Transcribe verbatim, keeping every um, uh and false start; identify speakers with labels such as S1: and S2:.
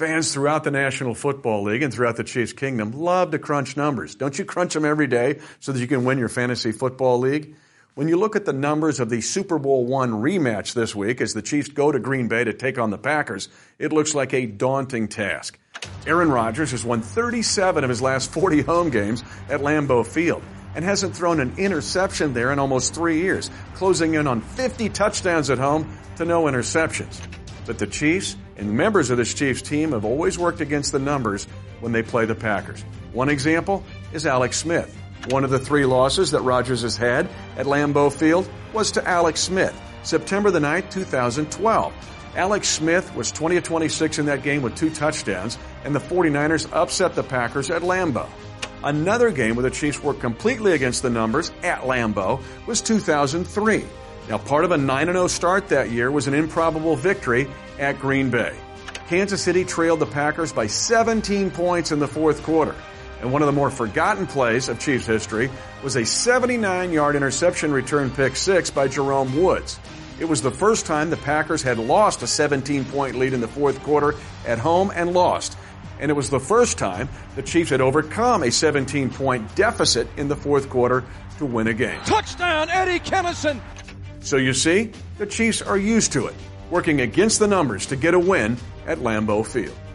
S1: Fans throughout the National Football League and throughout the Chiefs Kingdom love to crunch numbers. Don't you crunch them every day so that you can win your fantasy football league? When you look at the numbers of the Super Bowl one rematch this week as the Chiefs go to Green Bay to take on the Packers, it looks like a daunting task. Aaron Rodgers has won thirty-seven of his last forty home games at Lambeau Field and hasn't thrown an interception there in almost three years, closing in on fifty touchdowns at home to no interceptions. But the Chiefs and members of this Chiefs team have always worked against the numbers when they play the Packers. One example is Alex Smith. One of the three losses that Rodgers has had at Lambeau Field was to Alex Smith, September the ninth, two thousand twelve. Alex Smith was twenty of twenty-six in that game with two touchdowns, and the 49ers upset the Packers at Lambeau. Another game where the Chiefs worked completely against the numbers at Lambeau was two thousand three. Now, part of a nine and oh start that year was an improbable victory at Green Bay. Kansas City trailed the Packers by seventeen points in the fourth quarter. And one of the more forgotten plays of Chiefs history was a seventy-nine-yard interception return pick six by Jerome Woods. It was the first time the Packers had lost a seventeen-point lead in the fourth quarter at home and lost. And it was the first time the Chiefs had overcome a seventeen-point deficit in the fourth quarter to win a game.
S2: Touchdown, Eddie Kennison!
S1: So you see, the Chiefs are used to it, working against the numbers to get a win at Lambeau Field.